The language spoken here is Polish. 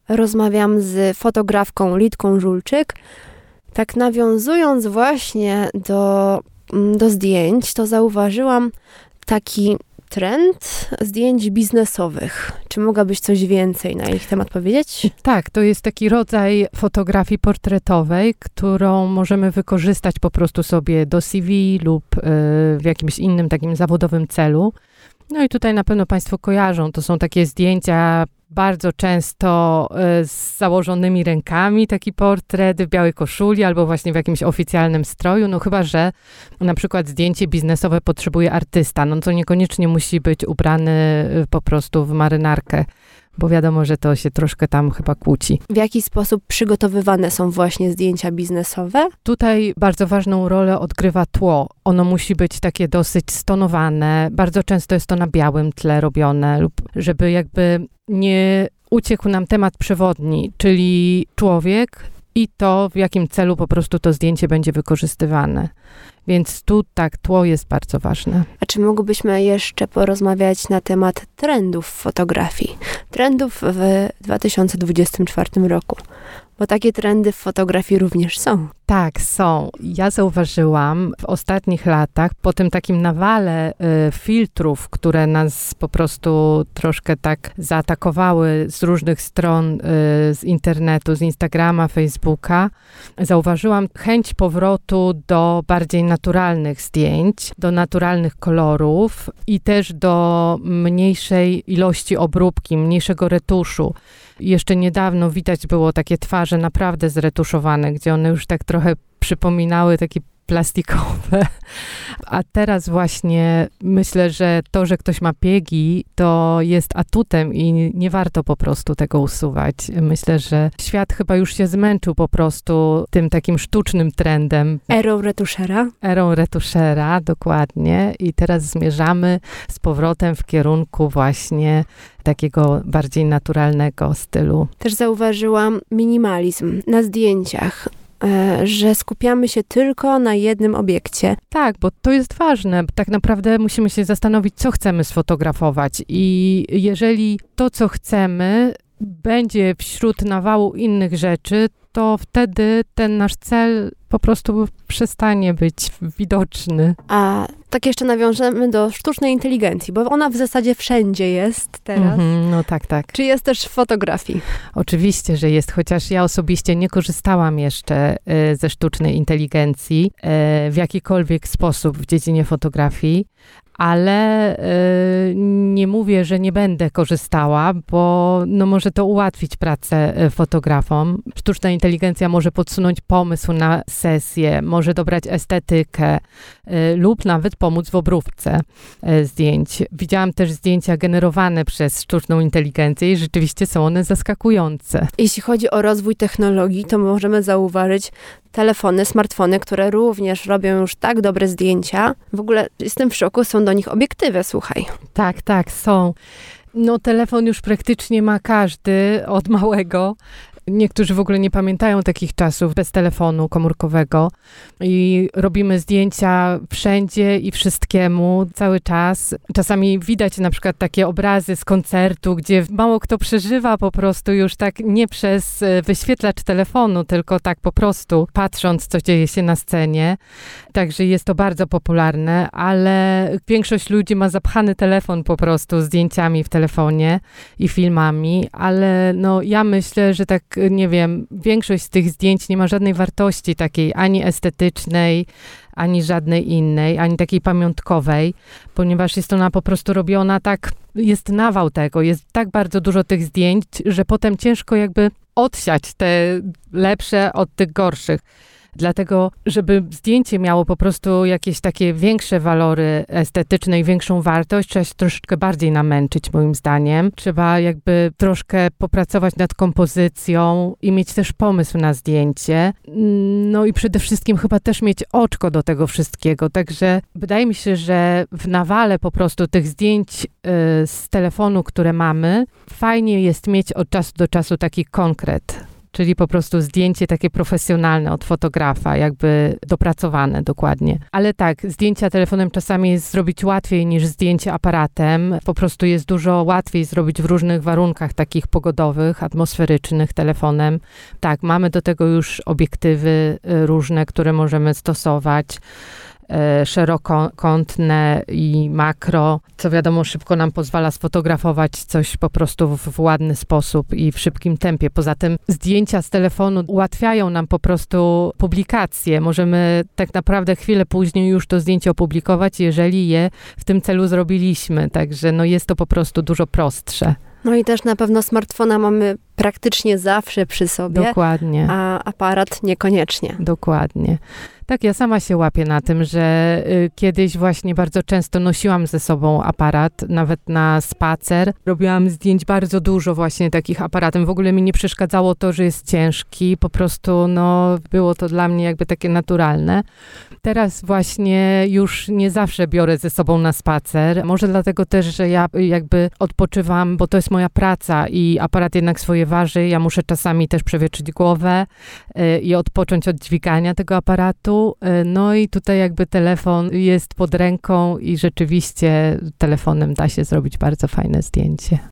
rozmawiam z fotografką Litką Żulczyk. Tak nawiązując właśnie do zdjęć, to zauważyłam taki trend zdjęć biznesowych. Czy mogłabyś coś więcej na ich temat powiedzieć? Tak, to jest taki rodzaj fotografii portretowej, którą możemy wykorzystać po prostu sobie do CV lub w jakimś innym takim zawodowym celu. No i tutaj na pewno Państwo kojarzą, to są takie zdjęcia bardzo często z założonymi rękami, taki portret w białej koszuli albo właśnie w jakimś oficjalnym stroju, no chyba, że na przykład zdjęcie biznesowe potrzebuje artysta, no to niekoniecznie musi być ubrany po prostu w marynarkę, bo wiadomo, że to się troszkę tam chyba kłóci. W jaki sposób przygotowywane są właśnie zdjęcia biznesowe? Tutaj bardzo ważną rolę odgrywa tło. Ono musi być takie dosyć stonowane. Bardzo często jest to na białym tle robione, lub żeby jakby nie uciekł nam temat przewodni, czyli człowiek i to, w jakim celu po prostu to zdjęcie będzie wykorzystywane. Więc tu tak, tło jest bardzo ważne. A czy mogłybyśmy jeszcze porozmawiać na temat trendów w fotografii? Trendów w 2024 roku. Bo takie trendy w fotografii również są. Tak, są. Ja zauważyłam w ostatnich latach, po tym takim nawale filtrów, które nas po prostu troszkę tak zaatakowały z różnych stron, z internetu, z Instagrama, Facebooka, zauważyłam chęć powrotu do bardziej naturalnych zdjęć, do naturalnych kolorów i też do mniejszej ilości obróbki, mniejszego retuszu. Jeszcze niedawno widać było takie twarze naprawdę zretuszowane, gdzie one już tak trochę przypominały takie plastikowe. A teraz właśnie myślę, że to, że ktoś ma piegi, to jest atutem i nie warto po prostu tego usuwać. Myślę, że świat chyba już się zmęczył po prostu tym takim sztucznym trendem. Erą retuszera. Erą retuszera, dokładnie. I teraz zmierzamy z powrotem w kierunku właśnie takiego bardziej naturalnego stylu. Też zauważyłam minimalizm na zdjęciach, że skupiamy się tylko na jednym obiekcie. Tak, bo to jest ważne. Tak naprawdę musimy się zastanowić, co chcemy sfotografować i jeżeli to, co chcemy, będzie wśród nawału innych rzeczy, to wtedy ten nasz cel po prostu przestanie być widoczny. A tak jeszcze nawiążemy do sztucznej inteligencji, bo ona w zasadzie wszędzie jest teraz. No tak. Czy jest też w fotografii? Oczywiście, że jest, chociaż ja osobiście nie korzystałam jeszcze ze sztucznej inteligencji w jakikolwiek sposób w dziedzinie fotografii, ale nie mówię, że nie będę korzystała, bo no może to ułatwić pracę fotografom. Sztuczna inteligencja może podsunąć pomysł na sesję, może dobrać estetykę lub nawet pomóc w obróbce zdjęć. Widziałam też zdjęcia generowane przez sztuczną inteligencję i rzeczywiście są one zaskakujące. Jeśli chodzi o rozwój technologii, to możemy zauważyć telefony, smartfony, które również robią już tak dobre zdjęcia. W ogóle jestem w szoku, są do nich obiektywy, słuchaj. Tak, są. No telefon już praktycznie ma każdy od małego. Niektórzy w ogóle nie pamiętają takich czasów bez telefonu komórkowego i robimy zdjęcia wszędzie i wszystkiemu cały czas. Czasami widać na przykład takie obrazy z koncertu, gdzie mało kto przeżywa po prostu już tak nie przez wyświetlacz telefonu, tylko tak po prostu patrząc, co dzieje się na scenie. Także jest to bardzo popularne, ale większość ludzi ma zapchany telefon po prostu zdjęciami w telefonie i filmami, ale no ja myślę, że tak nie wiem, większość z tych zdjęć nie ma żadnej wartości takiej ani estetycznej, ani żadnej innej, ani takiej pamiątkowej, ponieważ jest ona po prostu robiona tak, jest nawał tego, jest tak bardzo dużo tych zdjęć, że potem ciężko jakby odsiać te lepsze od tych gorszych. Dlatego, żeby zdjęcie miało po prostu jakieś takie większe walory estetyczne i większą wartość, trzeba się troszeczkę bardziej namęczyć, moim zdaniem. Trzeba jakby troszkę popracować nad kompozycją i mieć też pomysł na zdjęcie. No i przede wszystkim chyba też mieć oczko do tego wszystkiego. Także wydaje mi się, że w nawale po prostu tych zdjęć z telefonu, które mamy, fajnie jest mieć od czasu do czasu taki konkret. czyli po prostu zdjęcie takie profesjonalne od fotografa, jakby dopracowane dokładnie. Ale tak, zdjęcia telefonem czasami jest zrobić łatwiej niż zdjęcie aparatem. Po prostu jest dużo łatwiej zrobić w różnych warunkach takich pogodowych, atmosferycznych telefonem. Tak, mamy do tego już obiektywy różne, które możemy stosować. Szerokokątne i makro, co wiadomo szybko nam pozwala sfotografować coś po prostu w ładny sposób i w szybkim tempie. Poza tym zdjęcia z telefonu ułatwiają nam po prostu publikację. Możemy tak naprawdę chwilę później już to zdjęcie opublikować, jeżeli je w tym celu zrobiliśmy. Także no jest to po prostu dużo prostsze. No i też na pewno smartfona mamy praktycznie zawsze przy sobie. Dokładnie. A aparat niekoniecznie. Dokładnie. Tak, ja sama się łapię na tym, że kiedyś właśnie bardzo często nosiłam ze sobą aparat, nawet na spacer. Robiłam zdjęć bardzo dużo właśnie takich aparatem. W ogóle mi nie przeszkadzało to, że jest ciężki. Po prostu no, było to dla mnie jakby takie naturalne. Teraz właśnie już nie zawsze biorę ze sobą na spacer. Może dlatego też, że ja jakby odpoczywam, bo to jest moja praca i aparat jednak swoje waży. Ja muszę czasami też przewietrzyć głowę i odpocząć od dźwigania tego aparatu. No i tutaj jakby telefon jest pod ręką i rzeczywiście telefonem da się zrobić bardzo fajne zdjęcie.